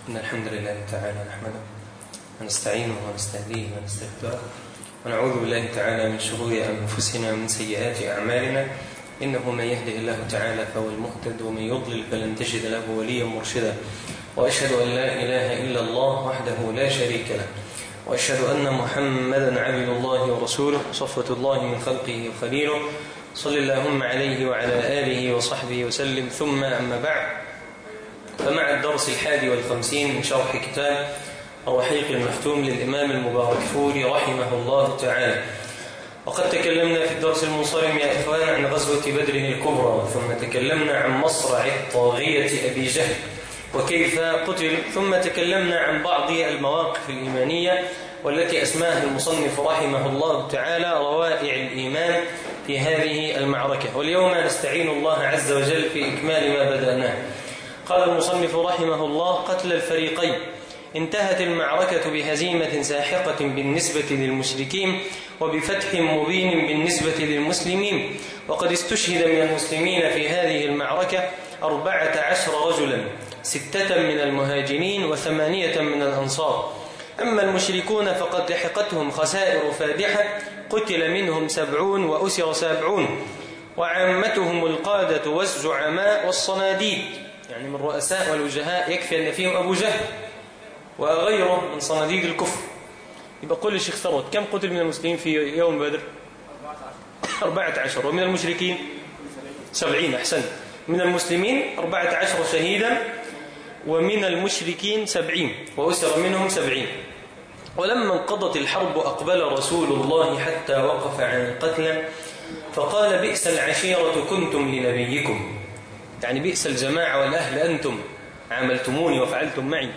إن الحمد لله تعالى نحمده ونستعينه ونستهديه ونستغفره ونعوذ بالله تعالى من شرور أنفسنا ومن سيئات أعمالنا. إنه من يهده الله تعالى فهو المهتد ومن يضلل فلن تجد له وليا مرشدا. وأشهد أن لا إله إلا الله وحده لا شريك له، وأشهد أن محمدا عبد الله ورسوله صفوة الله من خلقه وخليله، صلى اللهم عليه وعلى آله وصحبه وسلم. ثم أما بعد، فمع الدرس 51 من شرح كتاب الرحيق المختوم للإمام المباركفوري رحمه الله تعالى. وقد تكلمنا في الدرس المنصرم يا إخوان عن غزوة بدر الكبرى، ثم تكلمنا عن مصرع الطاغية أبي جهل وكيف قتل، ثم تكلمنا عن بعض المواقف الإيمانية والتي أسماها المصنف رحمه الله تعالى روائع الإيمان في هذه المعركة. واليوم نستعين الله عز وجل في إكمال ما بدأناه. قال المصنف رحمه الله: قتل الفريقين. انتهت المعركة بهزيمة ساحقة بالنسبة للمشركين وبفتح مبين بالنسبة للمسلمين، وقد استشهد من المسلمين في هذه المعركة 14 رجلا، 6 من المهاجرين و8 من الأنصار. أما المشركون فقد لحقتهم خسائر فادحة، قتل منهم 70 وأسر 70، وعامتهم القادة والزعماء والصناديد، يعني من الرؤساء والوجهاء، يكفي أن فيهم أبو جهل وغيره من صناديد الكفر. يبقى قل الشيخ ثروت كم قتل من المسلمين في يوم بدر؟ 14. ومن المشركين 70. أحسن. من المسلمين 14 شهيدا، ومن المشركين 70 وأسر منهم 70. ولما انقضت الحرب أقبل رسول الله حتى وقف عن القتلى فقال: بئس العشيرة كنتم لنبيكم، يعني بئس الجماعة والأهل أنتم عاملتموني وفعلتم معي.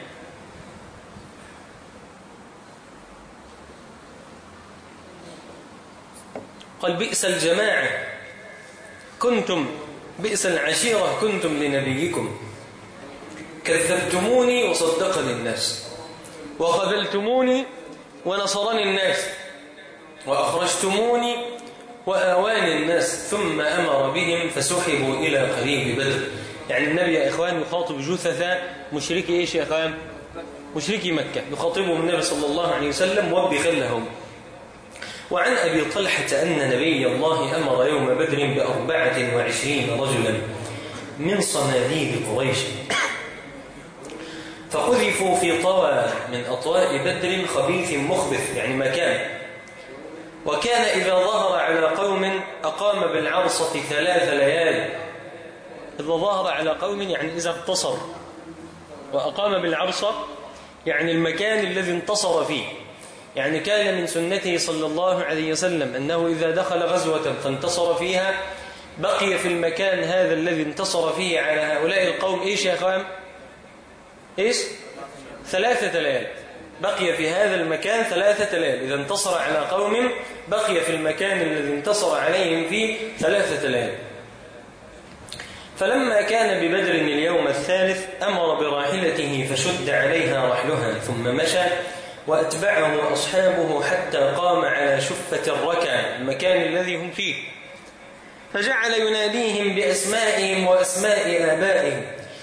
قال: بئس الجماعة كنتم، بئس العشيرة كنتم لنبيكم، كذبتموني وصدقني الناس، وخذلتموني ونصرني الناس، وأخرجتموني وآواني الناس، ثم أمر بهم فسحبوا إلى قريب بدر. يعني النبي يا إخوان يخاطب جثث مشركي إيش يا إخوان؟ مشركي مكة، يخاطبهم النبي صلى الله عليه وسلم موبخا لهم. وعن أبي طلحة أن نبي الله أمر يوم بدر ب24 رجلا من صناديد قريش، فقذفوا في طوى من أطواء بدر خبيث مخبث، يعني مكان. وكان إذا ظهر على قوم أقام بالعرصة 3 ليال. إذا ظهر على قوم يعني إذا انتصر، وأقام بالعرصة يعني المكان الذي انتصر فيه. يعني كان من سنته صلى الله عليه وسلم أنه إذا دخل غزوة فانتصر فيها بقي في المكان هذا الذي انتصر فيه على هؤلاء القوم إيش يا أخوان؟ إيش؟ 3 ليال. بقي في هذا المكان 3 ليال. إذا انتصر على قوم بقي في المكان الذي انتصر عليهم فيه 3 ليال. فلما كان ببدر اليوم الثالث أمر براحلته فشد عليها رحلها، ثم مشى وأتبعه أصحابه حتى قام على شفة الركع، المكان الذي هم فيه، فجعل يناديهم بأسمائهم وأسماء آبائهم: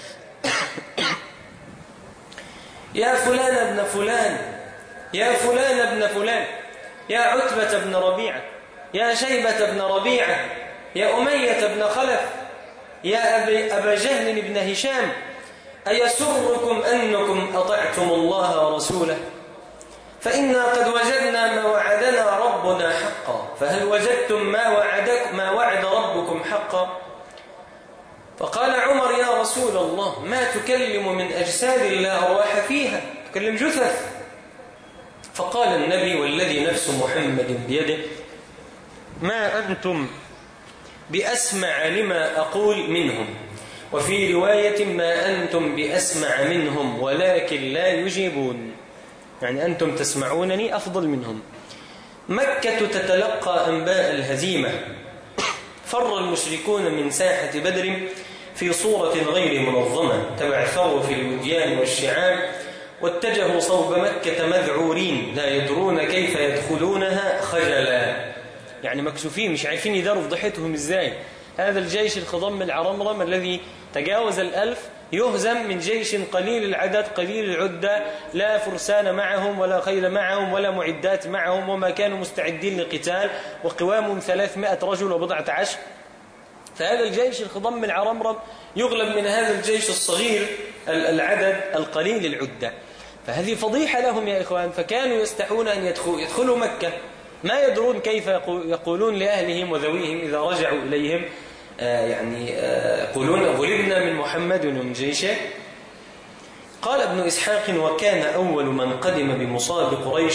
يا فلان ابن فلان، يا فلان ابن فلان، يا عتبة بن ربيعة، يا شيبة بن ربيعة، يا أمية بن خلف، يا أبا جهل بن هشام، أيسركم أنكم أطعتم الله ورسوله؟ فإنا قد وجدنا ما وعدنا ربنا حقا، فهل وجدتم ما وعد ربكم حقا؟ فقال عمر: يا رسول الله، ما تكلم من أجساد لا أرواح فيها، تكلم جثث. فقال النبي والذي نفس محمد بيده: ما أنتم بأسمع لما أقول منهم، وفي رواية: ما أنتم بأسمع منهم ولكن لا يجيبون، يعني أنتم تسمعونني أفضل منهم. مكة تتلقى أنباء الهزيمة. فر المشركون من ساحة بدر في صورة غير منظمة، تبعثروا في الوديان والشعاب، واتجهوا صوب مكة مذعورين لا يدرون كيف يدخلونها خجلا، يعني مكسوفين، مش عارفين يداروا فضحتهم ازاي. هذا الجيش الخضم العرمرم الذي تجاوز 1000 يهزم من جيش قليل العدد قليل العدة، لا فرسان معهم ولا خيل معهم ولا معدات معهم، وما كانوا مستعدين للقتال، وقوامهم 300 رجل وبضعة عشر. فهذا الجيش الخضم العرمرم يغلب من هذا الجيش الصغير العدد القليل العدة. فهذه فضيحة لهم يا إخوان. فكانوا يستحون أن يدخلوا مكة، ما يدرون كيف يقولون لأهلهم وذويهم إذا رجعوا إليهم، يقولون غلبنا من محمد ومن جيشه. قال ابن إسحاق: وكان أول من قدم بمصاب قريش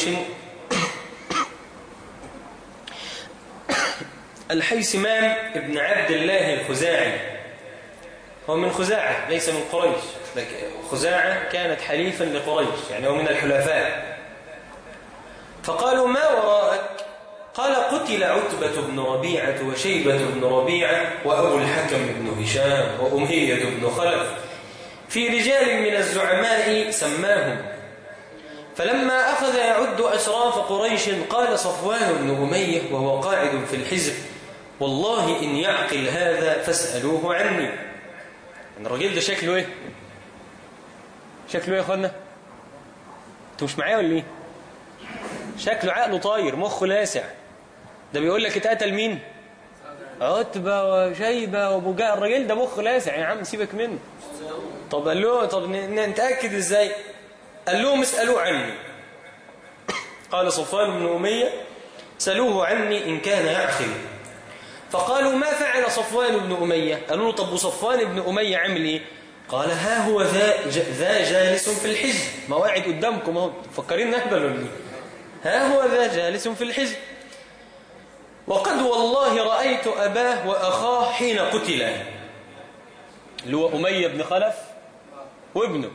الحيثمان ابن عبد الله الخزاعي. هو من خزاعة ليس من قريش، خزاعة كانت حليفا لقريش، يعني هو من الحلفاء. فقالوا: ما وراءك؟ قال: قتل عتبة بن ربيعة وشيبة بن ربيعة وأبو الحكم بن هشام وأمية بن خلف في رجال من الزعماء سماهم. فلما أخذ يعد أشراف قريش قال صفوان بن أمية وهو قاعد في الحزب: والله إن يعقل هذا فاسألوه عني. الراجل ده شكله إيه؟ شكله إيه يا أخوانا؟ أنتوا مش معايا ولا إيه؟ شكله عقله طاير، مخه لاسع. ده بيقول لك اتقتل مين؟ عتبة وشيبة وابو جهل. الراجل ده مخه لاسع يا عم، سيبك منه. طب قال له طب نتأكد ازاي؟ قال لهم اسألوه عني. قال صفوان بن أمية: سألوه عني إن كان يعقل. فقالوا: ما فعل صفوان بن أمية؟ قالوا له: طب وصفوان بن أمية عمل ايه؟ قال: ها هو ذا جالس في الحزب. ما قاعد قدامكم اهو، مفكرين نهبل ولا ايه؟ ها هو ذا جالس في الحزب، وقد والله رأيت أباه وأخاه حين قتلا، اللي هو أمية بن خلف وابنه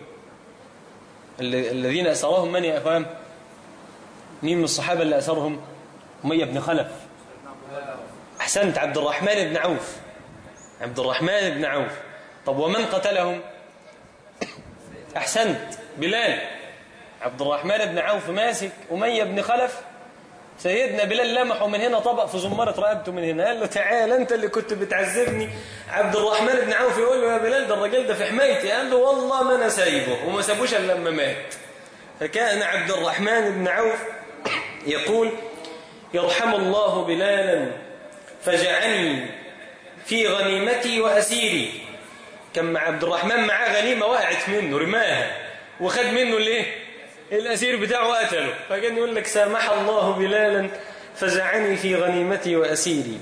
الذين أسرهم. من يا أخوان؟ مين من الصحابة اللي أسرهم؟ أمية بن خلف. أحسنت، عبد الرحمن بن عوف. عبد الرحمن بن عوف. طب ومن قتلهم؟ أحسنت، بلال. عبد الرحمن بن عوف ماسك أمية بن خلف، سيدنا بلال لمحه من هنا طبق في زمارة رقبته من هنا، قال له: تعال أنت اللي كنت بتعذبني. عبد الرحمن بن عوف يقول له: يا بلال ده الراجل ده في حمايتي. قال له: والله ما أنا سايبه، وما سابوش إلا لما مات. فكان عبد الرحمن بن عوف يقول: يرحم الله بلالا فجعلني في غنيمتي وأسيري. كان مع عبد الرحمن معاه غنيمة وقعت منه، رماها وخد منه الايه؟ الأسير بتاعه وقتله. فكان يقول لك: سامح الله بلالا فزعني في غنيمتي وأسيري.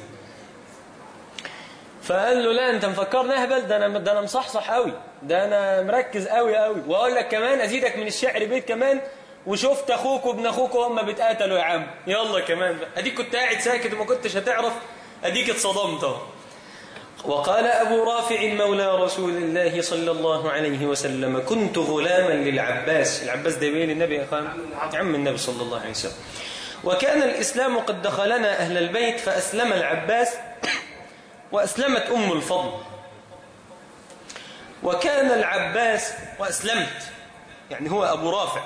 فقال له: لا أنت مفكرني أهبل، ده أنا مصحصح قوي، ده أنا مركز قوي قوي. وأقول لك كمان أزيدك من الشعر بيت كمان: وشفت أخوك وابن أخوك وهم بيتقاتلوا يا عم، يلا كمان بقى. أديك كنت قاعد ساكت وما كنتش هتعرف، أديك اتصدمت. وقال أبو رافع مولى رسول الله صلى الله عليه وسلم: كنت غلاما للعباس. العباس ده بين النبي يا أخوان، عم النبي صلى الله عليه وسلم. وكان الإسلام قد دخلنا أهل البيت، فأسلم العباس وأسلمت أم الفضل. وكان العباس وأسلمت، يعني هو أبو رافع.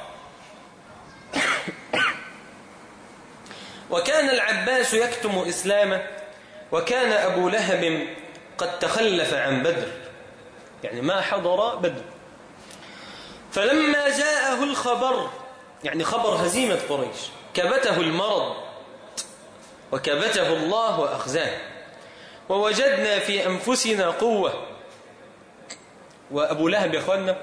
وكان العباس يكتم إسلامه، وكان أبو لهب قد تخلف عن بدر، يعني ما حضر بدر. فلما جاءه الخبر، يعني خبر هزيمة قريش، كبته المرض وكبته الله وأخزاه، ووجدنا في أنفسنا قوة. وأبو لهب يا أخوانا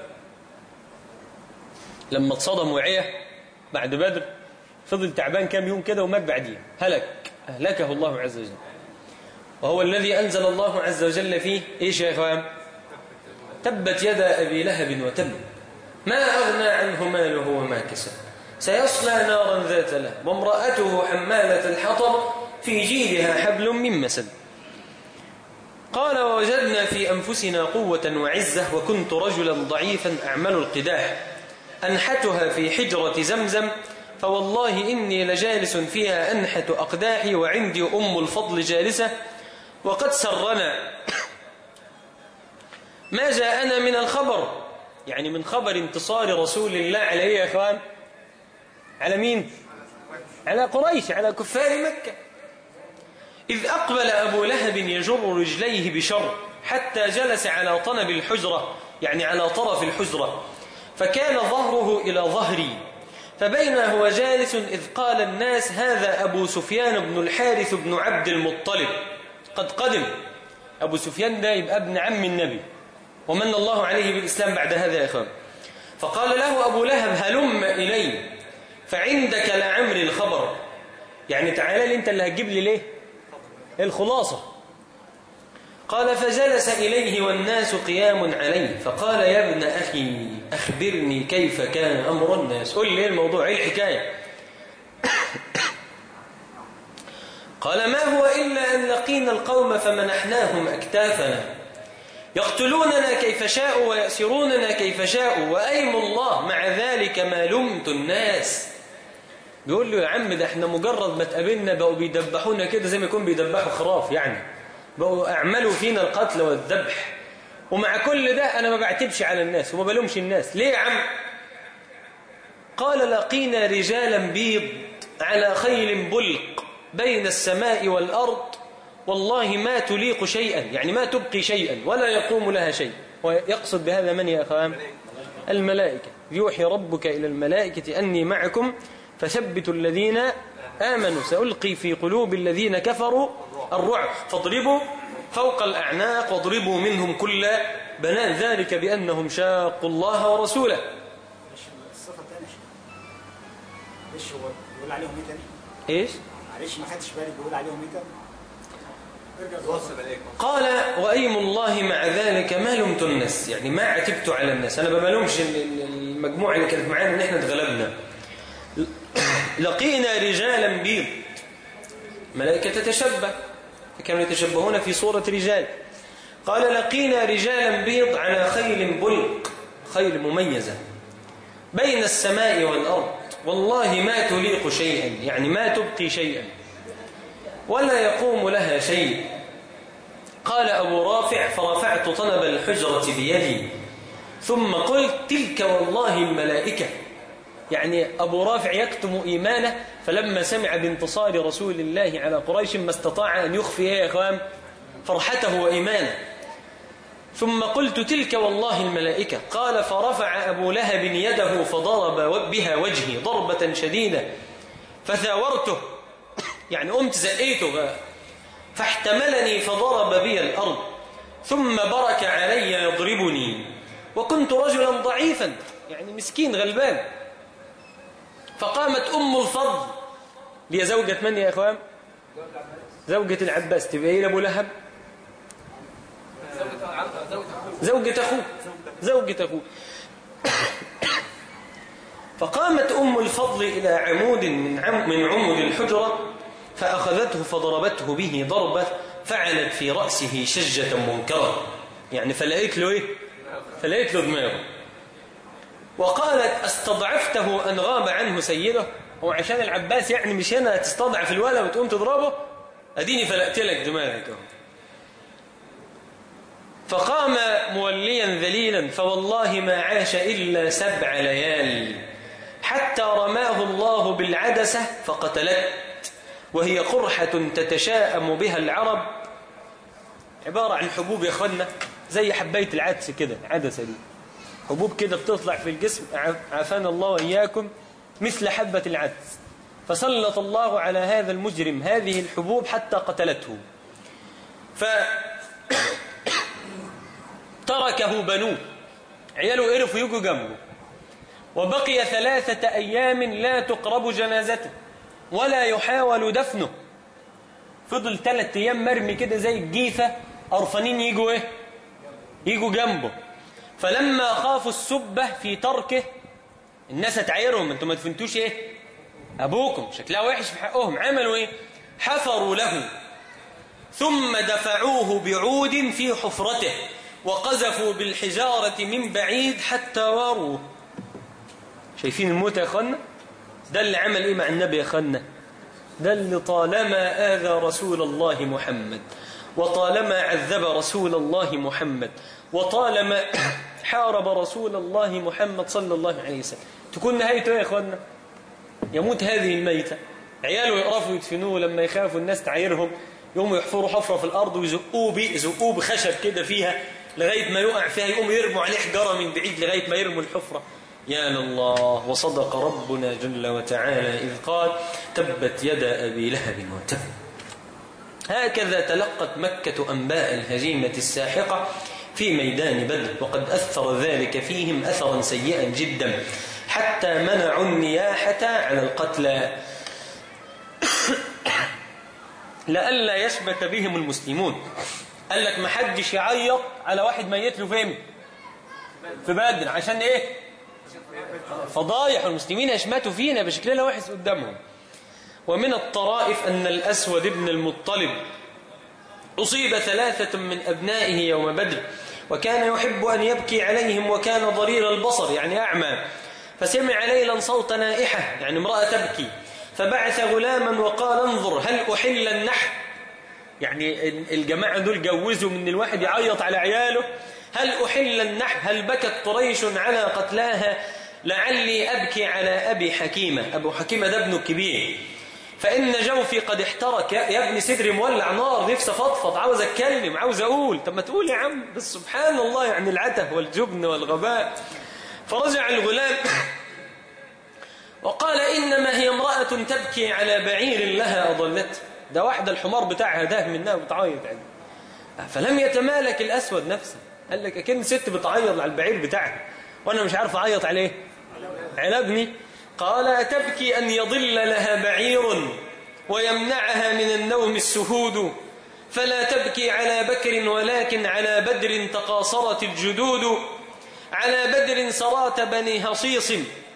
لما اتصدم وعيه بعد بدر فضل تعبان كام يوم كده ومات بعدين، أهلكه الله عز وجل. وهو الذي أنزل الله عز وجل فيه إيش يا إخوان؟ تبت يدا أبي لهب وتب، ما أغنى عنه ماله وما كسب، سيصلى نارا ذات لهب، وامرأته حمالة الحطب في جيدها حبل من مسد. قال: ووجدنا في أنفسنا قوة وعزة، وكنت رجلا ضعيفا أعمل القداح، أنحتها في حجرة زمزم، فوالله إني لجالس فيها أنحت أقداحي، وعندي أم الفضل جالسة، وقد سرنا ما جاءنا من الخبر، يعني من خبر انتصار رسول الله عليه يا أخوان. على مين؟ على قريش، على كفار مكة. إذ أقبل أبو لهب يجر رجليه بشر حتى جلس على طنب الحجرة، يعني على طرف الحجرة، فكان ظهره إلى ظهري، فبينما هو جالس إذ قال الناس: هذا أبو سفيان بن الحارث بن عبد المطلب قد قدم. أبو سفيان ده يبقى ابن عم النبي، ومن الله عليه بالإسلام بعد هذا يا أخوان. فقال له أبو لهب: هلم إلي فعندك لعمري الخبر، يعني تعالى لي أنت اللي هتجيب لي ليه الخلاصة. قال: فجلس إليه والناس قيام عليه، فقال: يا ابن أخي أخبرني كيف كان أمر الناس، قل لي الموضوع، إيه الحكاية؟ قال: ما هو إلا أن لقينا القوم فمنحناهم أكتافنا، يقتلوننا كيف شاءوا ويأسروننا كيف شاءوا، وأيم الله مع ذلك ما لمت الناس. بيقول له: يا عم ده احنا مجرد ما تقابلنا بقوا بيدبحونا كده زي ما يكون بيدبحوا خراف، يعني بقوا أعملوا فينا القتل والذبح، ومع كل ده أنا ما بعتبش على الناس وما بلومش الناس. ليه يا عم؟ قال: لقينا رجالا بيض على خيل بلق بين السماء والأرض، والله ما تليق شيئا، يعني ما تبقي شيئا ولا يقوم لها شيء. ويقصد بهذا من يا أخوان؟ الملائكة. يوحي ربك إلى الملائكة أني معكم فثبتوا الذين آمنوا سألقي في قلوب الذين كفروا الرعب فاضربوا فوق الأعناق واضربوا منهم كل بنان، ذلك بأنهم شاقوا الله ورسوله. الصفة الثانية ليش هو بيقول عليهم ايه تاني؟ ايش؟ معلش ما خدتش بالي، بيقول عليهم ايه تاني؟ قال: وأيم الله مع ذلك ما لمت الناس، يعني ما عتبت على الناس، أنا ما بلومش المجموعة اللي كانت معانا إن احنا اتغلبنا. لقينا رجالا بيض، ملائكة تتشبه، كانوا يتشبهون في صورة رجال. قال: لقينا رجالا بيض على خيل بلق، خيل مميزة، بين السماء والأرض، والله ما تليق شيئا، يعني ما تبقي شيئا ولا يقوم لها شيء. قال أبو رافع: فرفعت طنب الحجرة بيدي ثم قلت: تلك والله الملائكة. يعني أبو رافع يكتم إيمانه، فلما سمع بانتصار رسول الله على قريش ما استطاع أن يخفي يا إخوان فرحته وإيمانه. ثم قلت: تلك والله الملائكة. قال: فرفع أبو لهب يده فضرب بها وجهي ضربة شديدة فثاورته، يعني قمت زقيته، فاحتملني فضرب بي الأرض، ثم برك علي يضربني، وكنت رجلا ضعيفا، يعني مسكين غلبان. فقامت أم الفضل، هي زوجة من يا إخوان؟ زوجة العباس، تبقى إيه أبو لهب؟ زوجة أخوه. فقامت أم الفضل إلى عمود من عمود الحجرة فأخذته فضربته به ضربة فعلت في رأسه شجة منكرة، يعني فلقيت له إيه؟ فلقيت له دماغه. وقالت: استضعفته أن غاب عنه سيده، هو عشان العباس يعني مش هنا تستضعف الولد وتقوم تضربه؟ أديني فلقت لك دماغك. فقام موليا ذليلا، فوالله ما عاش إلا 7 ليال حتى رماه الله بالعدسة فقتلت، وهي قرحة تتشاءم بها العرب، عبارة عن حبوب يا أخوانا زي حباية العدس كده، عدسة دي حبوب كده بتطلع في الجسم، عافانا الله وإياكم، مثل حبة العدس. فسلط الله على هذا المجرم هذه الحبوب حتى قتلته، تركه بنوه، عياله قرفوا يجوا جنبه، وبقي 3 أيام لا تقرب جنازته ولا يحاول دفنه. فضل 3 أيام مرمي كده زي الجيفة، قرفانين يجوا ايه؟ يجوا جنبه. فلما خافوا السبة في تركه، الناس هتعايرهم: انتم ما دفنتوش ايه؟ ابوكم، شكلها وحش في حقهم. عملوا ايه؟ حفروا له ثم دفعوه بعود في حفرته وقذفوا بالحجارة من بعيد حتى واروه. شايفين الموت يا أخوانا؟ ده اللي عمل إيه مع النبي يا أخوانا؟ ده اللي طالما آذى رسول الله محمد، وطالما عذب رسول الله محمد، وطالما حارب رسول الله محمد صلى الله عليه وسلم، تكون نهايته يا أخوانا؟ يموت هذه الميتة، عياله يقرفوا يدفنوه لما يخافوا الناس تعايرهم، يقوموا يحفروا حفرة في الأرض ويزقوه بخشب كده فيها لغاية ما يقع فيها، يقوموا يرموا عليه حجارة من بعيد لغاية ما يرموا الحفرة. يا لله. وصدق ربنا جل وتعالى إذ قال تبت يدا أبي لهب وتب. هكذا تلقت مكة أنباء الهزيمة الساحقة في ميدان بدر، وقد أثر ذلك فيهم أثرا سيئا جدا حتى منعوا النياحة على القتلى لئلا يشبك بهم المسلمون. قال لك ما حدش يعيط على واحد ميت له فين؟ في بدر. عشان ايه؟ فضايح، المسلمين يشمتوا فينا بشكلنا وحش قدامهم. ومن الطرائف أن الأسود بن المطلب أصيب 3 من أبنائه يوم بدر، وكان يحب أن يبكي عليهم، وكان ضرير البصر يعني أعمى، فسمع ليلا صوت نائحة يعني امرأة تبكي، فبعث غلاما وقال انظر هل أحل النحل، يعني الجماعة دول جوزوا من الواحد يعيط على عياله، هل أحل النحل، هل بكت قريش على قتلاها، لعلي أبكي على أبي حكيمة. أبو حكيمة ده ابنه الكبير، فإن جوفي قد احترق. يا ابني صدري مولع نار، نفسي فضفض، عاوز أتكلم، عاوز أقول. طب ما تقول يا عم. بس سبحان الله، يعني العته والجبن والغباء. فرجع الغلام وقال إنما هي امرأة تبكي على بعير لها أضلته. ده واحدة الحمار بتاعها ده منها وبتعيط يعني. فلم يتمالك الأسود نفسه، قال لك أكن ست بتعيط على البعير بتاعها وأنا مش عارف أعيط عليه على ابني. قال أتبكي أن يضل لها بعير ويمنعها من النوم السهود، فلا تبكي على بكر ولكن على بدر تقاصرت الجدود، على بدر صرات بني هصيص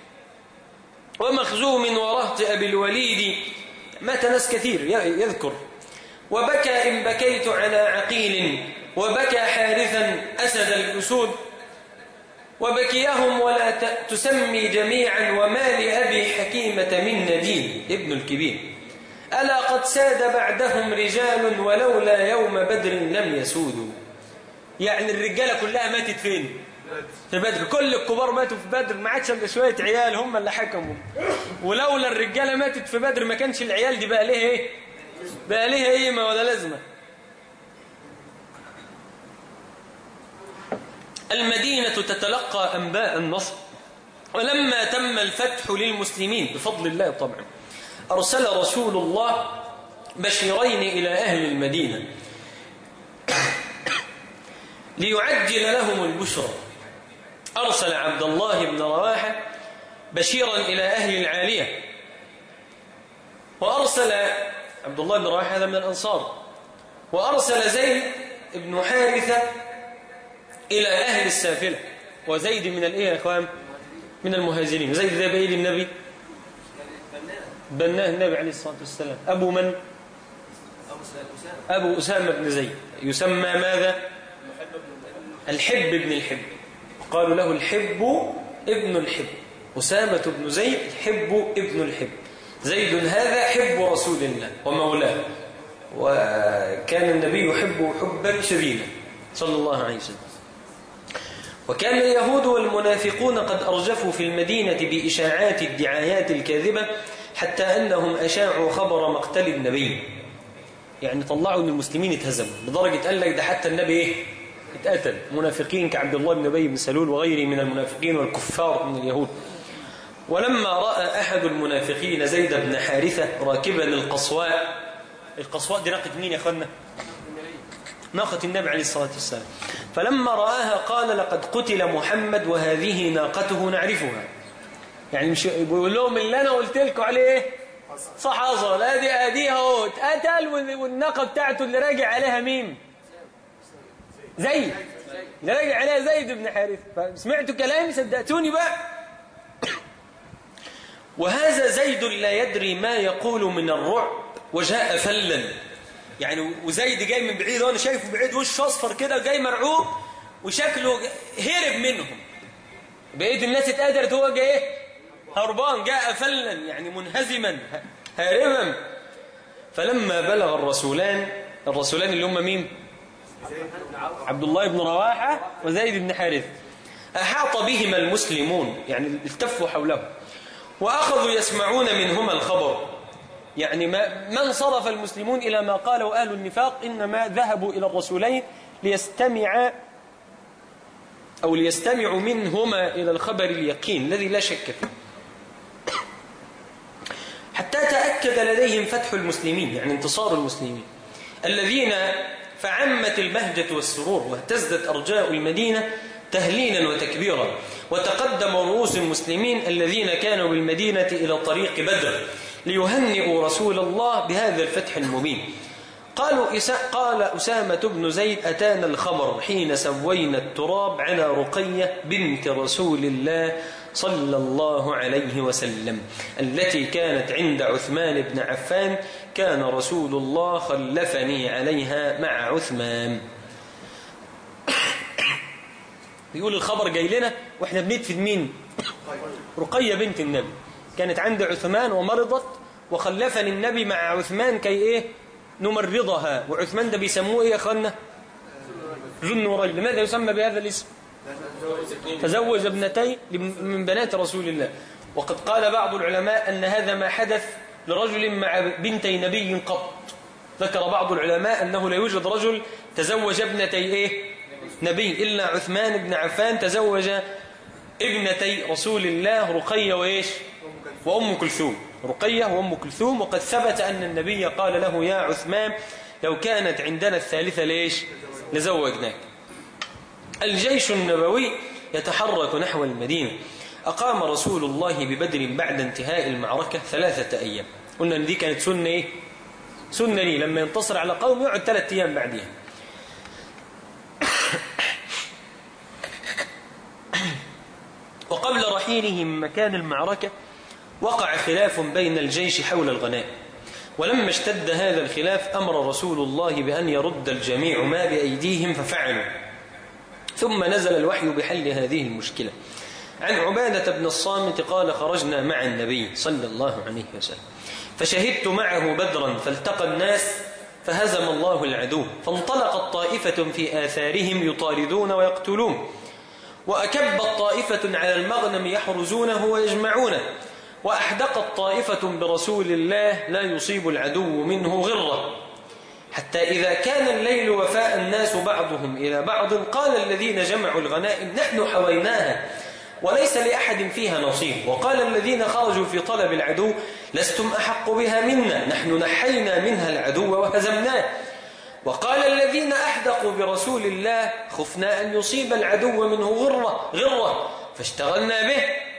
ومخزوم ورهط أبي الوليد. مات ناس كثير يذكر. وبكى إن بكيت على عقيل، وبكى حارثا أسد الأسود، وبكيهم ولا تسمي جميعا، وما لأبي حكيمة من ندين ابن الكبير، ألا قد ساد بعدهم رجال ولولا يوم بدر لم يسودوا. يعني الرجالة كلها ماتت فين؟ في بدر. كل الكبار ماتوا في بدر، ما عادش الا شويه عيال هم اللي حكموا. ولولا الرجاله ماتت في بدر ما كانش العيال دي بقى ليه ايه؟ بقى ليها قيمه ولا لازمه. المدينه تتلقى انباء النصر، ولما تم الفتح للمسلمين بفضل الله طبعا ارسل رسول الله بشيرين الى اهل المدينه ليعجل لهم البشرى. أرسل عبد الله بن رواحة بشيرا إلى أهل العالية، وأرسل عبد الله بن رواحة هذا من الأنصار، وأرسل زيد بن حارثة إلى أهل السافلة. وزيد من الإيه يا إخوان؟ من المهاجرين. زيد ذا بإيد النبي بناه النبي عليه الصلاة والسلام. أبو من؟ أبو أسامة بن زيد، يسمى ماذا؟ الحب بن الحب، قالوا له الحب ابن الحب. أسامة بن زيد الحب ابن الحب. زيد هذا حب رسول الله ومولاه، وكان النبي يحبه حبا شديدا صلى الله عليه وسلم. وكان اليهود والمنافقون قد أرجفوا في المدينة بإشاعات الدعايات الكاذبة، حتى أنهم أشاعوا خبر مقتل النبي. يعني طلعوا أن المسلمين اتهزموا لدرجة قال لك ده حتى النبي إيه؟ اتقتل. منافقين كعبد الله بن أبي بن سلول وغيره من المنافقين والكفار من اليهود. ولما رأى أحد المنافقين زيد بن حارثة راكبا القصواء. القصواء دي ناقة مين يا أخوانا؟ ناقة النبي عليه الصلاة والسلام. فلما رآها قال لقد قتل محمد وهذه ناقته نعرفها. يعني مش بيقول لهم اللي أنا قلت لكم عليه صح حصل، ادي اهو اتقتل، والناقة بتاعته اللي راجع عليها مين؟ زيد. اللي راجع عليها زيد بن حارثة. فسمعتوا كلامي صدقتوني بقى. وهذا زيد لا يدري ما يقول من الرعب وجاء فلا. يعني وزيد جاي من بعيد وانا شايفه بعيد وشه اصفر كده جاي مرعوب وشكله هرب منهم. بقيت الناس اتقدرت هو جاي هربان، جاء فلا يعني منهزما هاربا. فلما بلغ الرسولان اللي هم مين؟ عبد الله بن رواحة وزيد بن حارثة، أحاط بهما المسلمون يعني التفوا حوله، وأخذوا يسمعون منهما الخبر. يعني ما انصرف المسلمون إلى ما قاله أهل النفاق، إنما ذهبوا إلى الرسولين ليستمعوا منهما إلى الخبر اليقين الذي لا شك فيه، حتى تأكد لديهم فتح المسلمين، يعني انتصار المسلمين الذين فعمت البهجة والسرور واهتزت أرجاء المدينة تهليلا وتكبيرا، وتقدم رؤوس المسلمين الذين كانوا بالمدينة إلى طريق بدر ليهنئوا رسول الله بهذا الفتح المبين. قال أسامة بن زيد: أتانا الخبر حين سوينا التراب على رقية بنت رسول الله صلى الله عليه وسلم التي كانت عند عثمان بن عفان، كان رسول الله خلفني عليها مع عثمان. يقول الخبر جاي لنا واحنا بندفن مين؟ رقية بنت النبي، كانت عند عثمان ومرضت، وخلفني النبي مع عثمان كي ايه؟ نمرضها. وعثمان ده بيسموه ايه يا اخوانا؟ ذو النورين. لماذا يسمى بهذا الاسم؟ تزوج ابنتين من بنات رسول الله. وقد قال بعض العلماء أن هذا ما حدث لرجل مع بنتي نبي قط. ذكر بعض العلماء أنه لا يوجد رجل تزوج ابنتي ايه؟ نبي إلا عثمان بن عفان تزوج ابنتي رسول الله رقية وإيش؟ وأم كلثوم. رقية وأم كلثوم. وقد ثبت أن النبي قال له: يا عثمان لو كانت عندنا الثالثة ليش؟ لزوجناك. الجيش النبوي يتحرك نحو المدينة. أقام رسول الله ببدر بعد انتهاء المعركة 3 أيام. قلنا أن دي كانت سنة إيه؟ سنة لي لما ينتصر على قوم يقعد 3 أيام بعدها. وقبل رحيله من مكان المعركة وقع خلاف بين الجيش حول الغنائم، ولما اشتد هذا الخلاف أمر رسول الله بأن يرد الجميع ما بأيديهم ففعلوا، ثم نزل الوحي بحل هذه المشكلة. عن عبادة بن الصامت قال: خرجنا مع النبي صلى الله عليه وسلم فشهدت معه بدرا فالتقى الناس فهزم الله العدو، فانطلقت طائفة في آثارهم يطاردون ويقتلون، وأكبت طائفة على المغنم يحرزونه ويجمعونه، وأحدقت طائفة برسول الله لا يصيب العدو منه غرة، حتى إذا كان الليل وفاء الناس بعضهم إلى بعض قال الذين جمعوا الغنائم: نحن حويناها وليس لأحد فيها نصيب. وقال الذين خرجوا في طلب العدو: لستم أحق بها منا، نحن نحينا منها العدو وهزمناه. وقال الذين أحدقوا برسول الله: خفنا أن يصيب العدو منه غرة فاشتغلنا به.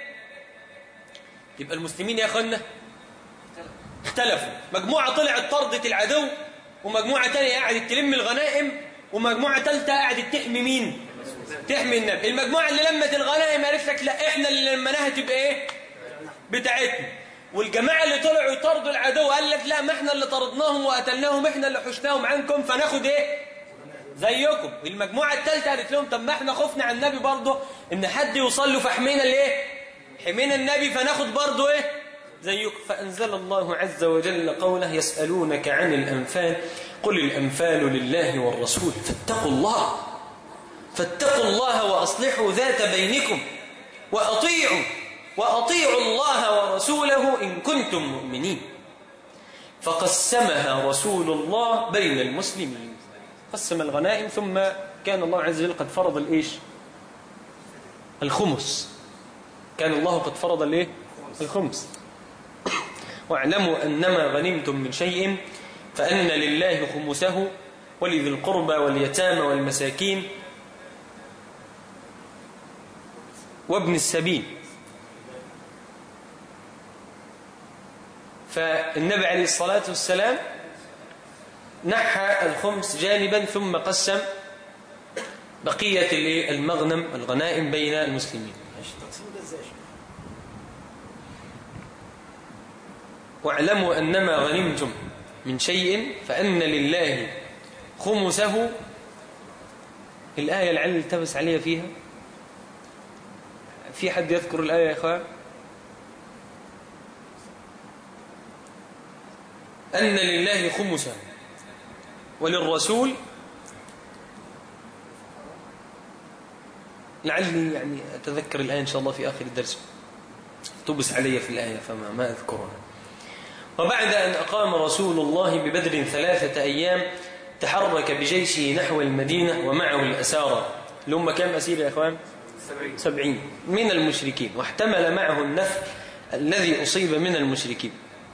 يبقى المسلمين يا أخوانا اختلفوا، مجموعة طلعت طردت العدو، ومجموعة تانية قاعدة تلم الغنائم، ومجموعة ثالثة قاعدة تحمي مين؟ تحمي النبي. المجموعة اللي لمت الغنائم قالت لك: لا، احنا اللي لمناها تبقى ايه؟ بتاعتنا. والجماعة اللي طلعوا يطردوا العدو قال لك: لا، ما احنا اللي طردناهم وقتلناهم، احنا اللي حشناهم عنكم فناخد ايه؟ زيكم. المجموعة الثالثة قالت لهم: طب ما احنا خفنا عن النبي برضه ان حد يوصل له فحمينا الايه؟ حمينا النبي فناخد برضه ايه؟ زيكم. فأنزل الله عز وجل قوله: يسألونك عن الأنفال قل الأنفال لله والرسول فاتقوا الله وأصلحوا ذات بينكم وأطيعوا الله ورسوله إن كنتم مؤمنين. فقسمها رسول الله بين المسلمين، قسم الغنائم، ثم كان الله عز وجل قد فرض الإيش؟ الخمس. كان الله قد فرض الإيه؟ الخمس. واعلموا أنما غنمتم من شيء فأن لله خمسه ولذي القربى واليتامى والمساكين وابن السبيل. فالنبي عليه الصلاة والسلام نحى الخمس جانبا ثم قسم بقية المغنم الغنائم بين المسلمين. واعلموا أنما غنمتم من شيء فأن لله خمسه. الآية لعل التبس عليها فيها. في حد يذكر الآية يا إخوان؟ أن لله خمسه وللرسول. لعلي يعني أتذكر الآية إن شاء الله في آخر الدرس. تبس علي في الآية فما أذكرها. وبعد أن أقام رسول الله ببدر 3 أيام تحرك بجيشه نحو المدينة ومعه الأسارى، اللي هم كام أسير يا أخوان؟ 70 من المشركين، واحتمل معه النفل الذي أصيب من المشركين،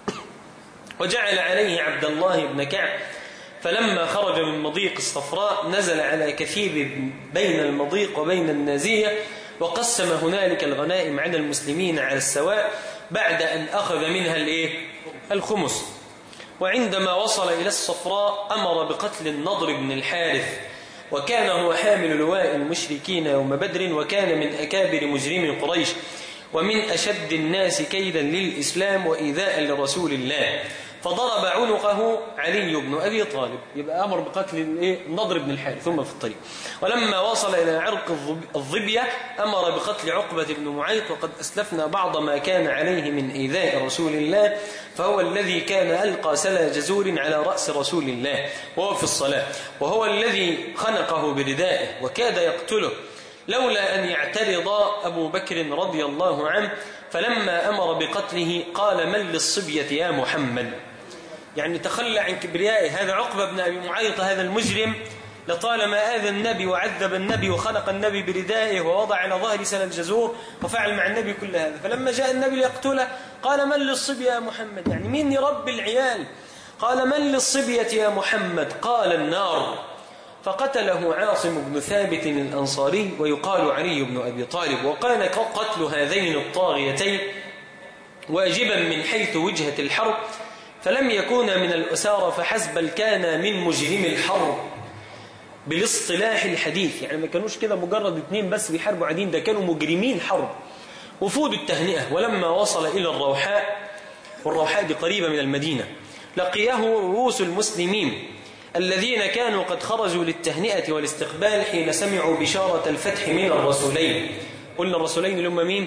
وجعل عليه عبد الله بن كعب. فلما خرج من مضيق الصفراء نزل على كثير بين المضيق وبين النازية، وقسم هنالك الغنائم على المسلمين على السواء بعد أن أخذ منها الخمس. وعندما وصل إلى الصفراء أمر بقتل النضر بن الحارث، وكان هو حامل لواء المشركين يوم بدر، وكان من أكابر مجرمي قريش ومن أشد الناس كيدا للإسلام وإيذاء لرسول الله، فضرب عنقه علي بن أبي طالب. يبقى أمر بقتل النضر بن الحارث ثم في الطريق. ولما وصل إلى عرق الظبية أمر بقتل عقبة بن معيط، وقد أسلفنا بعض ما كان عليه من إيذاء رسول الله، فهو الذي كان ألقى سلا جزور على رأس رسول الله وهو في الصلاة، وهو الذي خنقه بردائه وكاد يقتله لولا أن يعترض أبو بكر رضي الله عنه، فلما أمر بقتله قال: من للصبية يا محمد؟ يعني تخلى عن كبريائه. هذا عقبة بن أبي معيط هذا المجرم لطالما آذى النبي وعذب النبي وخنق النبي بردائه ووضع على ظهر سل الجزور وفعل مع النبي كل هذا، فلما جاء النبي ليقتله قال: من للصبية يا محمد؟ يعني مين يربي العيال؟ قال: من للصبية يا محمد؟ قال: النار. فقتله عاصم بن ثابت الأنصاري ويقال علي بن أبي طالب. وكان قتل هذين الطاغيتين واجبا من حيث وجهة الحرب، فلم يكون من الأسارى فحسب، بل كان من مجرم الحرب بالاصطلاح الحديث. يعني ما كانوش كده مجرد 2 بس بيحاربوا عاديين، ده كانوا مجرمين حرب. وفود التهنئة. ولما وصل إلى الروحاء، والروحاء دي قريبة من المدينة، لقيه رؤوس المسلمين الذين كانوا قد خرجوا للتهنئة والاستقبال حين سمعوا بشارة الفتح من الرسولين. قلنا الرسولين اللي هم مين؟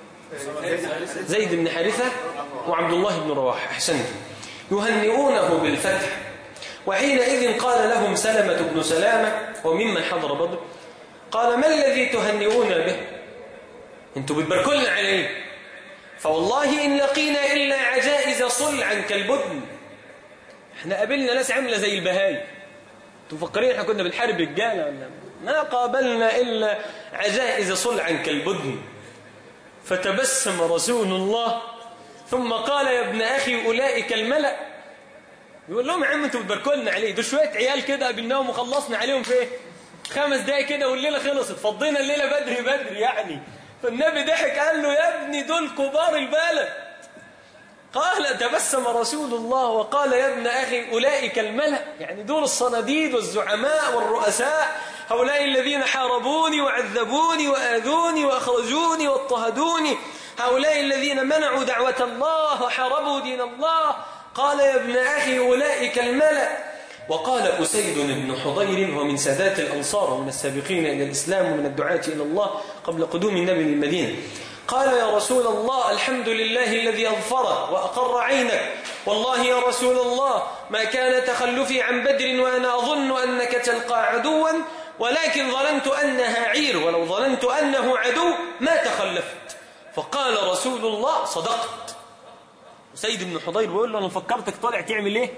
زيد بن حارثة وعبد الله بن رواحة. أحسنت. يهنئونه بالفتح. وحينئذ قال لهم سلمة بن سلامة وممن حضر بدر، قال: ما الذي تهنئون به؟ انتوا بتباركوا لنا عليه، فوالله إن لقينا إلا عجائز صلعا كالبدن. احنا قابلنا ناس عامله زي البهايم. انتوا مفكرين احنا كنا بنحارب رجاله ولا؟ ما قابلنا الا عجائز صلعا كالبدن. فتبسم رسول الله ثم قال: يا ابن اخي اولئك الملأ. يقول لهم: يا عم انتوا بتباركوا لنا عليه، دول شويه عيال كده قابلناهم وخلصنا عليهم في 5 دقايق كده والليله خلصت، فضينا الليله بدري يعني. فالنبي ضحك قال له: يا ابني دول كبار البلد. قال: تبسم رسول الله وقال: يا ابن أخي أولئك الملأ، يعني دول الصناديد والزعماء والرؤساء، هؤلاء الذين حاربوني وعذبوني وآذوني وأخرجوني واضطهدوني، هؤلاء الذين منعوا دعوة الله وحاربوا دين الله. قال: يا ابن أخي أولئك الملأ. وقال أسيد بن حضير ومن سادات الأنصار ومن السابقين إلى الإسلام ومن الدعاة إلى الله قبل قدوم النبي للمدينة، قال: يا رسول الله الحمد لله الذي أظفره وأقر عينك، والله يا رسول الله ما كان تخلفي عن بدر وأنا أظن أنك تلقى عدوا، ولكن ظننت أنها عير، ولو ظننت أنه عدو ما تخلفت. فقال رسول الله: صدقت. سيد بن حضير بيقول له: أنا فكرتك طالع تعمل إيه؟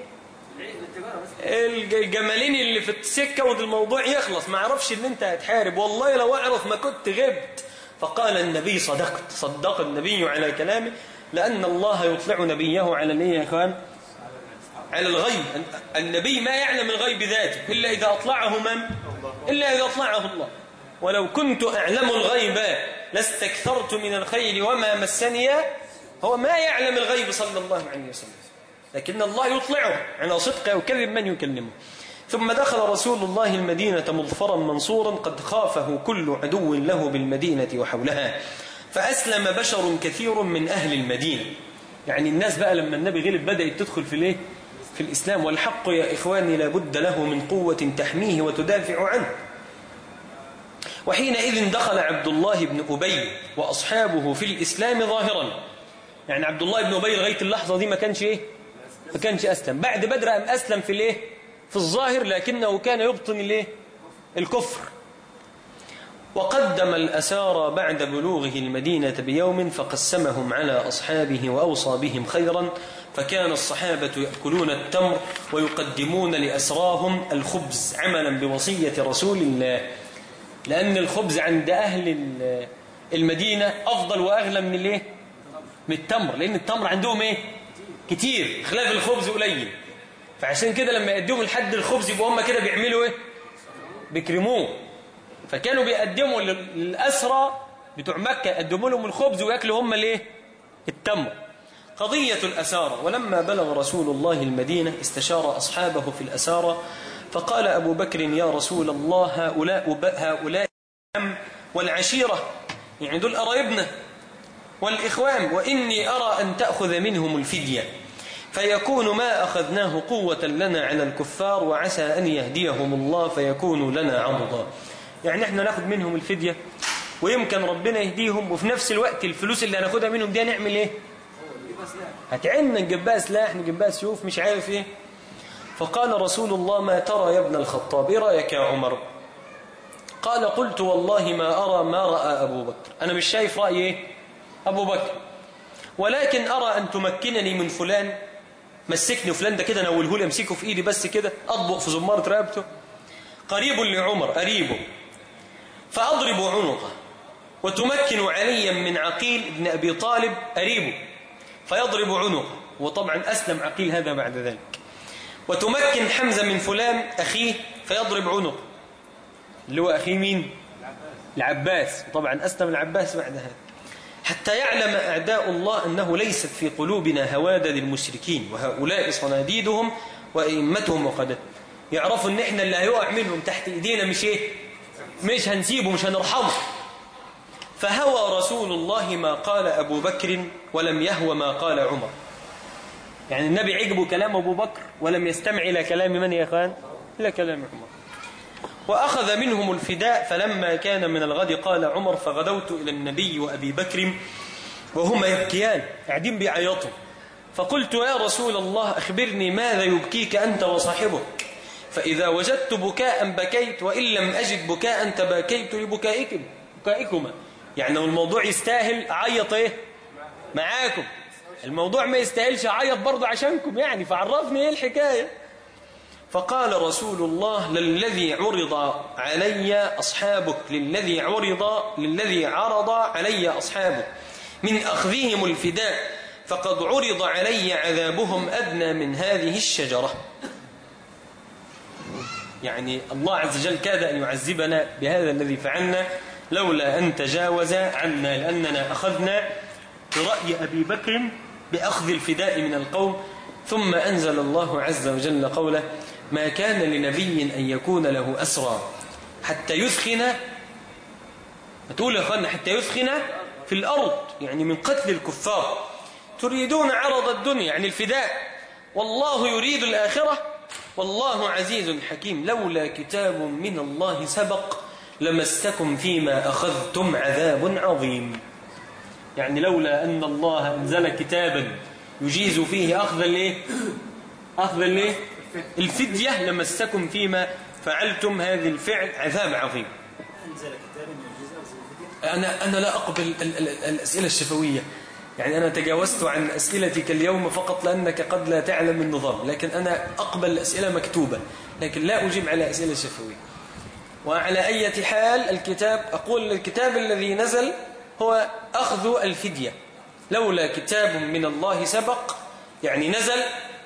الجمالين اللي في السكة والموضوع يخلص، ما عرفش إن أنت هتحارب، والله لو أعرف ما كنت غبت. فقال النبي: صدقت. صدق النبي على كلامه، لأن الله يطلع نبيه على الايه يا اخوان؟ على الغيب. النبي ما يعلم الغيب ذاته إلا إذا أطلعه من؟ إلا إذا أطلعه الله. ولو كنت أعلم الغيب لاستكثرت من الخير وما مسني. هو ما يعلم الغيب صلى الله عليه وسلم، لكن الله يطلعه على صدقه وكذب من يكلمه. ثم دخل رسول الله المدينة مظفرا منصورا قد خافه كل عدو له بالمدينة وحولها، فأسلم بشر كثير من أهل المدينة. يعني الناس بقى لما النبي غلب بدأت تدخل في الإسلام، والحق يا إخواني لابد له من قوة تحميه وتدافع عنه. وحينئذ دخل عبد الله بن أبي وأصحابه في الإسلام ظاهرا. يعني عبد الله بن أبي لغاية اللحظة دي ما كانش أسلم. بعد بدر أن أسلم في الظاهر، لكنه كان يبطن الكفر. وقدم الأسارى بعد بلوغه المدينة بيوم فقسمهم على أصحابه وأوصى بهم خيرا، فكان الصحابة يأكلون التمر ويقدمون لأسراهم الخبز عملا بوصية رسول الله، لأن الخبز عند أهل المدينة أفضل وأغلى من الايه؟ من التمر، لأن التمر عندهم ايه؟ كتير، خلاف الخبز قليل. فعشان كده لما يقدموا لحد الخبز يبقوا هم كده بيعملوا ايه؟ بيكرموه. فكانوا بيقدموا للأسرى بتوع مكة، يقدموا لهم الخبز ويأكلوا هم الايه؟ التمر. قضية الأسارة. ولما بلغ رسول الله المدينة استشار أصحابه في الأسارة، فقال أبو بكر: يا رسول الله، هؤلاء العم والعشيرة، يعني دول قرايبنا والإخوان، وإني أرى أن تأخذ منهم الفدية، فيكون ما أخذناه قوة لنا على الكفار، وعسى أن يهديهم الله فيكونوا لنا عضدا. يعني احنا ناخد منهم الفدية ويمكن ربنا يهديهم، وفي نفس الوقت الفلوس اللي هناخدها منهم دي نعمل ايه؟ هتعنا نجيب بها سلاح، نجيب بها سيوف، مش عارف ايه. فقال رسول الله: ما ترى يا ابن الخطاب؟ ايه رأيك يا عمر؟ قال: قلت والله ما أرى ما رأى أبو بكر. أنا مش شايف رأي ايه؟ أبو بكر، ولكن أرى أن تمكنني من فلان. مسكني فلان ده كده، نوله لي، امسكه في ايدي بس كده، أطبق في زمارة رقبته، قريب لعمر قريبه، فأضرب عنقه، وتمكن عليا من عقيل ابن أبي طالب قريبه، فيضرب عنقه، وطبعا أسلم عقيل هذا بعد ذلك، وتمكن حمزة من فلان أخيه فيضرب عنقه، اللي هو أخيه مين؟ العباس، وطبعا أسلم العباس بعد هذا، حتى يعلم أعداء الله أنه ليست في قلوبنا هوادة للمشركين، وهؤلاء صناديدهم وأئمتهم وقادتهم. يعرفوا أن إحنا اللي هيقع منهم تحت إيدينا مش إيه؟ مش هنسيبه، مش هنرحمه. فهوى رسول الله ما قال أبو بكر ولم يهوى ما قال عمر. يعني النبي عجبه كلام أبو بكر ولم يستمع إلى كلام من يا أخوان؟ إلى كلام عمر. وأخذ منهم الفداء. فلما كان من الغد قال عمر: فغدوت إلى النبي وأبي بكر وهما يبكيان، قاعدين بيعيطوا، فقلت: يا رسول الله، أخبرني ماذا يبكيك أنت وصاحبك؟ فإذا وجدت بكاء بكيت، وإن لم أجد بكاء تباكيت لبكائكما. يعني الموضوع يستاهل أعيط إيه؟ معاكم. الموضوع ما يستاهلش أعيط برضه عشانكم يعني، فعرفني إيه الحكاية. فقال رسول الله: للذي عرض علي أصحابك، للذي عرض علي أصحابك من أخذهم الفداء، فقد عرض علي عذابهم أدنى من هذه الشجرة. يعني الله عز وجل كاد أن يعذبنا بهذا الذي فعلنا لولا أن تجاوز عنا، لأننا أخذنا برأي أبي بكر بأخذ الفداء من القوم. ثم أنزل الله عز وجل قوله: ما كان لنبي أن يكون له أسرى حتى يثخن، تقول يا أخوانا حتى يثخن في الأرض، يعني من قتل الكفار. تريدون عرض الدنيا يعني الفداء، والله يريد الآخرة، والله عزيز حكيم. لولا كتاب من الله سبق لمسكم فيما أخذتم عذاب عظيم. يعني لولا أن الله أنزل كتابا يجيز فيه أخذ الفدية لمسكم فيما فعلتم هذه الفعل عذاب عظيم. أنا لا أقبل الأسئلة الشفوية، يعني أنا تجاوزت عن أسئلتك اليوم فقط لأنك قد لا تعلم النظام، لكن أنا أقبل الأسئلة مكتوبة، لكن لا أجيب على أسئلة شفوية. وعلى أي حال أقول الكتاب الذي نزل هو أخذ الفدية. لولا كتاب من الله سبق يعني نزل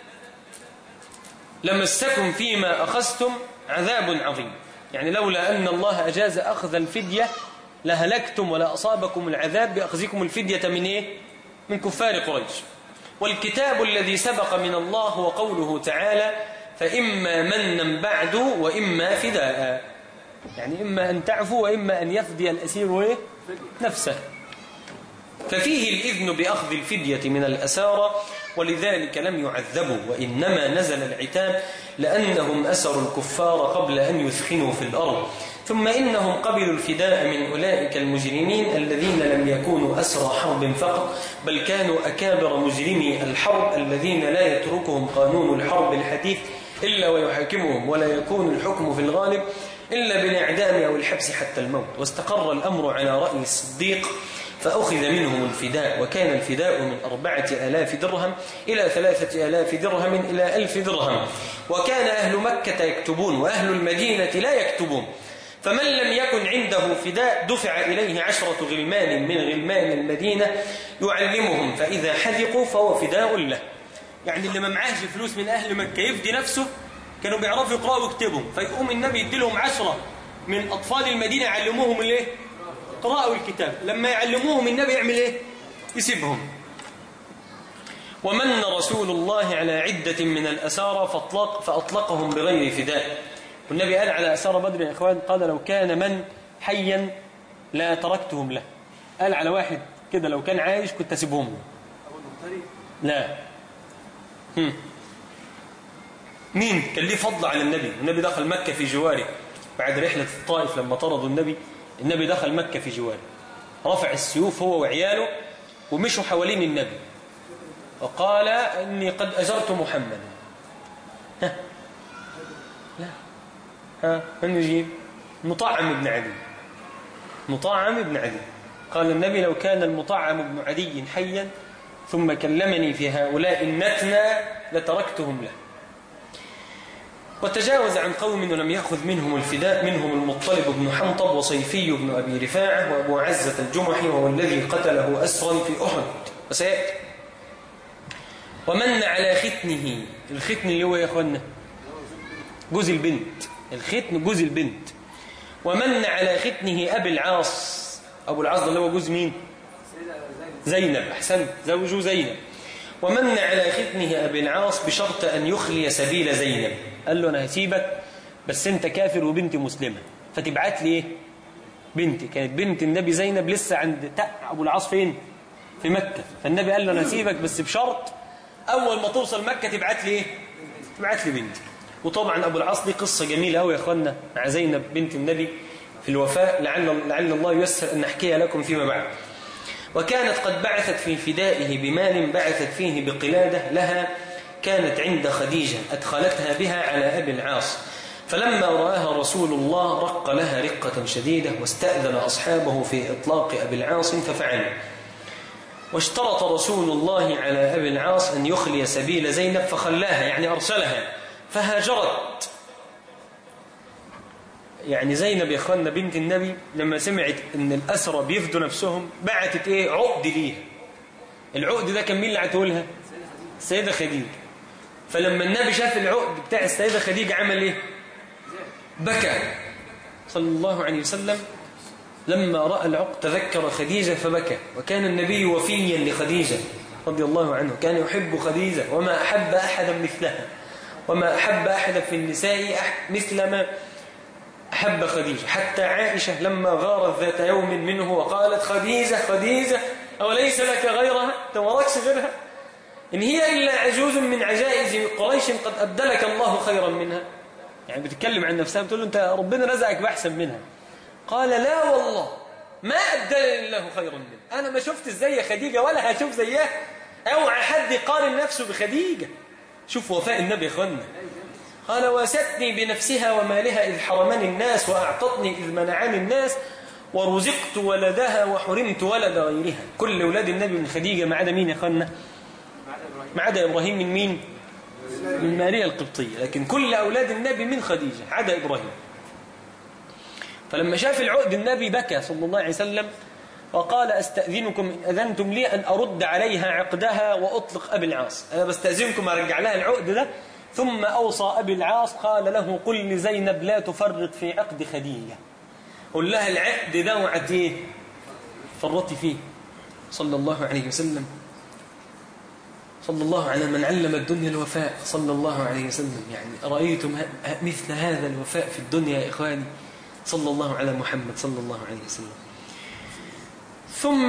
لمسكم فيما أخذتم عذاب عظيم. يعني لولا أن الله أجاز أخذ الفدية لهلكتم ولا أصابكم العذاب بأخذكم الفدية من إيه؟ من كفار قريش. والكتاب الذي سبق من الله هو قوله تعالى: فإما منا بعد وإما فداء، يعني إما أن تعفو وإما أن يفدي الأسير نفسه. ففيه الإذن بأخذ الفدية من الأسارى، ولذلك لم يعذبوا، وإنما نزل العتاب لأنهم أسروا الكفار قبل أن يثخنوا في الأرض. ثم إنهم قبلوا الفداء من أولئك المجرمين الذين لم يكونوا أسرى حرب فقط، بل كانوا أكابر مجرمي الحرب الذين لا يتركهم قانون الحرب الحديث إلا ويحاكمهم، ولا يكون الحكم في الغالب إلا بالإعدام أو الحبس حتى الموت. واستقر الأمر على رأي الصديق، فأخذ منهم الفداء، وكان الفداء من 4000 درهم إلى 3000 درهم إلى 1000 درهم. وكان أهل مكة يكتبون وأهل المدينة لا يكتبون، فمن لم يكن عنده فداء دفع إليه 10 غلمان من غلمان المدينة يعلمهم، فإذا حذقوا فهو فداء له. يعني اللي ما معاهش فلوس من أهل مكة يفدي نفسه، كانوا بيعرفوا يقرأوا ويكتبوا، فيقوم النبي يديلهم 10 من أطفال المدينة يعلموهم الايه؟ قراءة الكتاب. لما يعلموهم النبي يعمل ايه؟ يسيبهم. ومن رسول الله على عدة من الأسارى فأطلقهم بغير فداء. والنبي قال على أسارى بدر يا إخوان، قال لو كان من حيا لا تركتهم له. قال على واحد كده لو كان عايش كنت أسيبهم له. لا. مين كان ليه فضل على النبي؟ النبي دخل مكة في جواره بعد رحلة الطائف. لما طردوا النبي دخل مكة في جواره، رفع السيوف هو وعياله ومشوا حوالين النبي وقال إني قد أجرت محمدا. لا من يجيب؟ مطعم بن عدي. مطعم بن عدي قال النبي لو كان المطعم بن عدي حيا ثم كلمني في هؤلاء النتنى لتركتهم له. وتجاوز عن قوم ولم يأخذ منهم الفداء، منهم المطلب بن حنطب وصيفي بن أبي رفاعة وأبو عزة الجمحي وهو الذي قتله أسرا في أحد وسيأتي. ومن على ختنه، الختن اللي هو يا أخوانا جوز البنت، الختن جوز البنت. ومن على ختنه أبي العاص، أبو العاص اللي هو جوز مين؟ زينب، أحسن، زوجه زينب. ومن على ختنه أبي العاص بشرط أن يخلي سبيل زينب. قال له أنا هسيبك بس أنت كافر وبنتي مسلمة، فتبعت لي إيه؟ بنتي. كانت بنت النبي زينب لسه عند أبو العاص فين؟ في مكة. فالنبي قال له أنا هسيبك بس بشرط أول ما توصل مكة تبعت لي إيه؟ تبعت لي بنتي. وطبعا أبو العاص دي قصة جميلة أوي يا أخوانا مع زينب بنت النبي في الوفاء، لعل الله ييسر أن نحكيها لكم فيما بعد. وكانت قد بعثت في فدائه بمال بعثت فيه بقلادة لها كانت عند خديجة أدخلتها بها على أبي العاص، فلما رآها رسول الله رق لها رقة شديدة واستأذن أصحابه في إطلاق أبي العاص ففعل. واشترط رسول الله على أبي العاص أن يخلي سبيل زينب فخلاها، يعني أرسلها فهاجرت. يعني زينب يا أخوانا بنت النبي لما سمعت أن الأسرى بيفدوا نفسهم بعتت إيه؟ عقد ليه. العقد ده كان مين اللي عتولها؟ السيدة خديجة. فلما النبي شاف العقد بتاع السيدة خديجة عمل إيه؟ بكى صلى الله عليه وسلم. لما رأى العقد تذكر خديجة فبكى. وكان النبي وفيا لخديجة رضي الله عنه، كان يحب خديجة وما أحب أحدا مثلها، وما أحب أحدا في النساء مثل ما أحب خديجة. حتى عائشة لما غارت ذات يوم منه وقالت خديجة خديجة أوليس لك غيرها؟ تمركش غيرها؟ إن هي إلا عجوز من عجائز قريش قد أبدلك الله خيرا منها. يعني بتتكلم عن نفسها بتقول له أنت ربنا رزقك بأحسن منها. قال لا والله ما أبدلني الله خيرا منها، أنا ما شفت زي خديجة ولا هشوف زيها. أوعى حد يقارن نفسه بخديجة. شوف وفاء النبي يا أخوانا. قال وستني بنفسها ومالها إذ حرمني الناس وأعطتني إذ منعني الناس ورزقت ولدها وحرمت ولد غيرها. كل أولاد النبي من خديجة ما عدا مين يا أخوانا؟ ما عدا إبراهيم من مين؟ من ماريا القبطية. لكن كل أولاد النبي من خديجة عدا إبراهيم. فلما شاف العقد النبي بكى صلى الله عليه وسلم وقال أستأذنكم إن أذنتم لي أن أرد عليها عقدها وأطلق أبي العاص. أنا بستأذنكم أرجع لها العقد ده. ثم أوصى أبي العاص قال له قل لزينب لا تفرط في عقد خديجة. قل لها العقد ده وعديه فرطي فيه. صلى الله عليه وسلم. صلى الله على من علم الدنيا الوفاء صلى الله عليه وسلم. يعني رأيتم مثل هذا الوفاء في الدنيا يا إخواني؟ صلى الله على محمد صلى الله عليه وسلم. ثم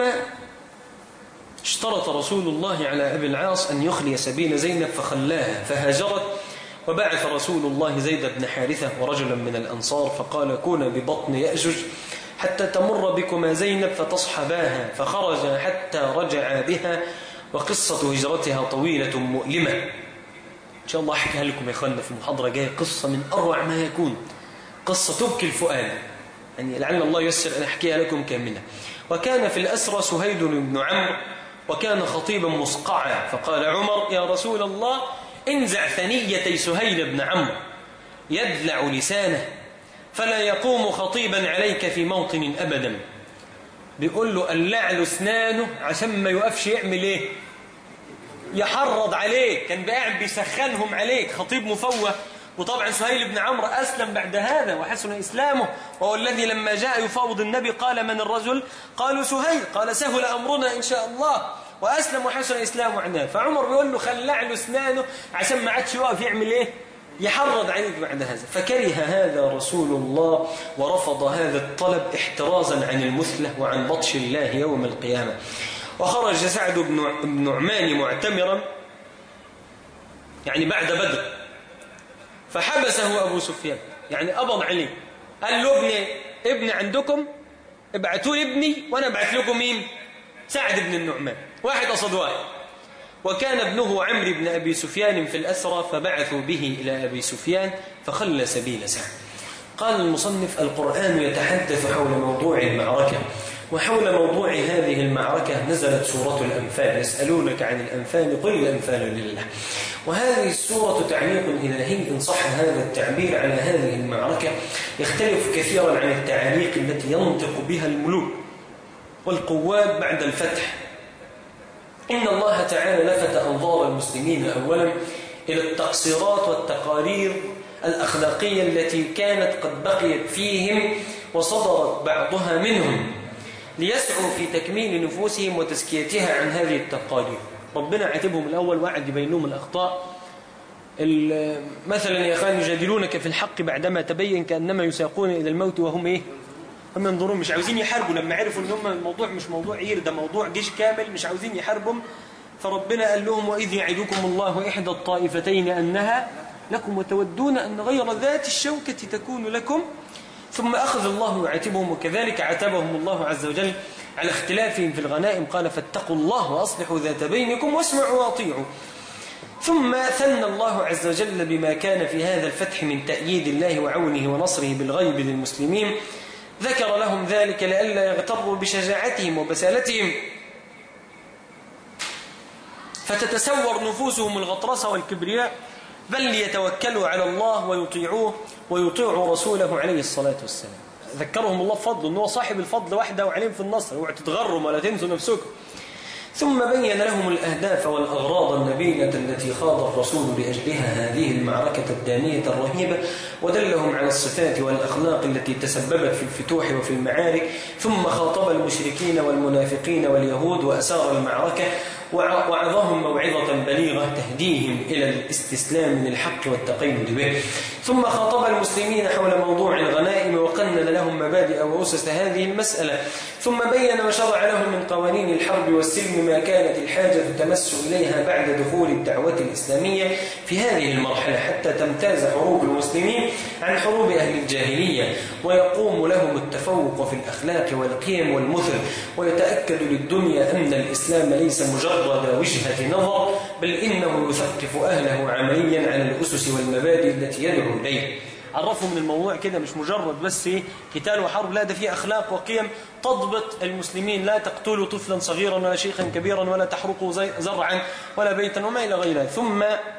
اشترط رسول الله على أبي العاص أن يخلي سبيل زينب فخلاها فهاجرت. وبعث رسول الله زيد بن حارثة ورجلا من الأنصار فقال كونا ببطن يأجج حتى تمر بكما زينب فتصحباها، فخرج حتى رجع بها. وقصة هجرتها طويلة مؤلمة إن شاء الله أحكيها لكم يا أخوانا في المحاضرة جاية. قصة من أروع ما يكون، قصة تبكي الفؤاد. يعني لعل الله ييسر أن أحكيها لكم كاملة. وكان في الأسرى سهيل بن عمرو وكان خطيبا مصقعا، فقال عمر: يا رسول الله انزع ثنيتي سهيل بن عمرو يدلع لسانه فلا يقوم خطيبا عليك في موطن أبدا. بيقول له قلع له اسنانه عشان ما يقفش يعمل ايه؟ يحرض عليك، كان قاعد بيسخنهم عليك، خطيب مفوه. وطبعا سهيل بن عمرو أسلم بعد هذا وحسن إسلامه، وهو الذي لما جاء يفاوض النبي قال: من الرجل؟ قالوا سهيل، قال: سهل أمرنا إن شاء الله، وأسلم وحسن إسلامه عناه. فعمر بيقول له خلع له اسنانه عشان ما عادش يقف يعمل ايه؟ يحرض عليك بعد هذا. فكره هذا رسول الله ورفض هذا الطلب احترازا عن المثلة وعن بطش الله يوم القيامة. وخرج سعد بن نعمان معتمرا يعني بعد بدر، فحبسه أبو سفيان، يعني قبض عليه، قال له: ابني عندكم، ابعتوا لي ابني وأنا ابعت لكم مين؟ سعد بن النعمان، واحد قصد واحد. وكان ابنه عمرو بن أبي سفيان في الأسرى، فبعثوا به إلى أبي سفيان فخلى سبيل سعد. قال المصنف: القرآن يتحدث حول موضوع المعركة، وحول موضوع هذه المعركة نزلت سورة الأنفال. يسألونك عن الأنفال قل الأنفال لله. وهذه السورة تعليق إلهي إن صح هذا التعبير على هذه المعركة، يختلف كثيرا عن التعاليق التي ينطق بها الملوك والقوات بعد الفتح. إن الله تعالى لفت أنظار المسلمين أولا إلى التقصيرات والتقارير الأخلاقية التي كانت قد بقيت فيهم وصدرت بعضها منهم، ليسعوا في تكميل نفوسهم وتزكيتها عن هذه التقارير. ربنا عاتبهم الأول وعد يبين لهم الأخطاء. مثلا يا أخوان يجادلونك في الحق بعدما تبين كأنما يساقون إلى الموت وهم إيه؟ هم ينظرون، مش عاوزين يحاربوا. لما عرفوا إن هم الموضوع مش موضوع عير، ده موضوع جيش كامل، مش عاوزين يحاربوا. فربنا قال لهم: وإذ يعدكم الله إحدى الطائفتين أنها لكم وتودون أن غير ذات الشوكة تكون لكم. ثم أخذ الله يعاتبهم، وكذلك عاتبهم الله عز وجل على اختلافهم في الغنائم، قال: فاتقوا الله وأصلحوا ذات بينكم واسمعوا وأطيعوا. ثم ثنى الله عز وجل بما كان في هذا الفتح من تأييد الله وعونه ونصره بالغيب للمسلمين، ذكر لهم ذلك لئلا يغتروا بشجاعتهم وبسالتهم فتتسور نفوسهم الغطرسة والكبرياء، بل ليتوكلوا على الله ويطيعوه ويطيعوا رسوله عليه الصلاة والسلام. ذكرهم الله بفضله أنه صاحب الفضل وحده وعليم في النصر، اوعوا تتغروا ولا تنسوا نفسكم. ثم بين لهم الأهداف والأغراض النبيلة التي خاض الرسول لأجلها هذه المعركة الدانية الرهيبة، ودلهم على الصفات والأخلاق التي تسببت في الفتوح وفي المعارك. ثم خاطب المشركين والمنافقين واليهود وأسار المعركة، وعظهم موعظة بليغة تهديهم إلى الاستسلام للحق والتقيد به. ثم خاطب المسلمين حول موضوع الغنائم وقنن لهم مبادئ وأسس هذه المسألة. ثم بين وشرع لهم من قوانين الحرب والسلم ما كانت الحاجة تمس إليها بعد دخول الدعوة الإسلامية في هذه المرحلة، حتى تمتاز حروب المسلمين عن حروب أهل الجاهلية، ويقوم لهم التفوق في الأخلاق والقيم والمثل، ويتأكد للدنيا أن الإسلام ليس مجرد وجهة نظر، بل إنه يثقف أهله عمليا على الأسس والمبادئ التي يدعو إليه. عرفوا من الموضوع كده مش مجرد بس قتال وحرب، لا ده فيه أخلاق وقيم تضبط المسلمين. لا تقتلوا طفلا صغيرا ولا شيخا كبيرا ولا تحرقوا زرعا ولا بيتا وما إلى غيرها. ثم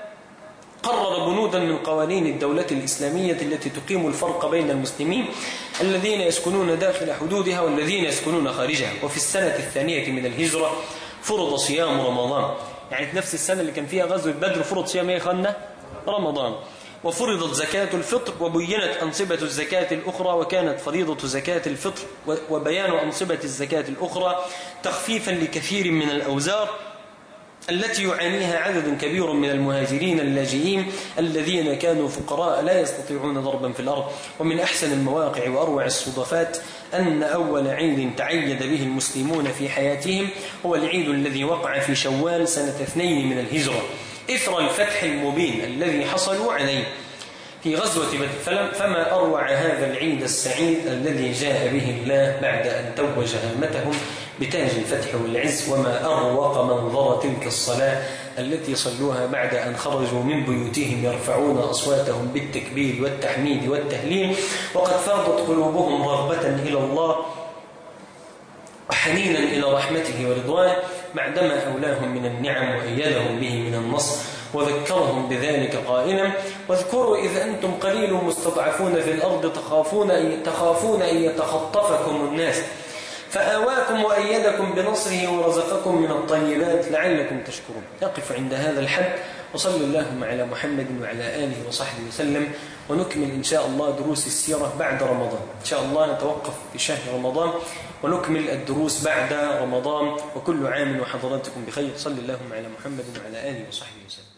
قرر بنودا من قوانين الدولة الإسلامية التي تقيم الفرق بين المسلمين الذين يسكنون داخل حدودها والذين يسكنون خارجها. وفي السنة الثانية من الهجرة فرض صيام رمضان، يعني في نفس السنة اللي كان فيها غزوة بدر فرض صيام ايه خلنا؟ رمضان. وفرضت زكاة الفطر، وبينت أنصبة الزكاة الأخرى، وكانت فريضة زكاة الفطر وبيان أنصبة الزكاة الأخرى تخفيفا لكثير من الأوزار التي يعانيها عدد كبير من المهاجرين اللاجئين الذين كانوا فقراء لا يستطيعون ضربا في الأرض. ومن أحسن المواقع وأروع الصدفات أن أول عيد تعيد به المسلمون في حياتهم هو العيد الذي وقع في شوال سنة 2 من الهجرة، إثر الفتح المبين الذي حصلوا عليه في غزوة بدر. فما أروع هذا العيد السعيد الذي جاء به الله بعد أن توج همتهم بتاج الفتح والعز. وما أروق منظر تلك الصلاة التي صلوها بعد أن خرجوا من بيوتهم يرفعون أصواتهم بالتكبير والتحميد والتهليل، وقد فاضت قلوبهم رغبة إلى الله وحنينا إلى رحمته ورضوانه بعدما أولاهم من النعم وأيدهم به من النصر، وذكرهم بذلك قائلا: واذكروا إذ أنتم قليل مستضعفون في الأرض تخافون أن يتخطفكم الناس فآواكم وأيدكم بنصره ورزقكم من الطيبات لعلكم تشكرون. نقف عند هذا الحد، وصلى اللهم على محمد وعلى آله وصحبه وسلم، ونكمل إن شاء الله دروس السيرة بعد رمضان. إن شاء الله نتوقف في شهر رمضان ونكمل الدروس بعد رمضان، وكل عام وحضراتكم بخير. صلى اللهم على محمد وعلى آله وصحبه وسلم.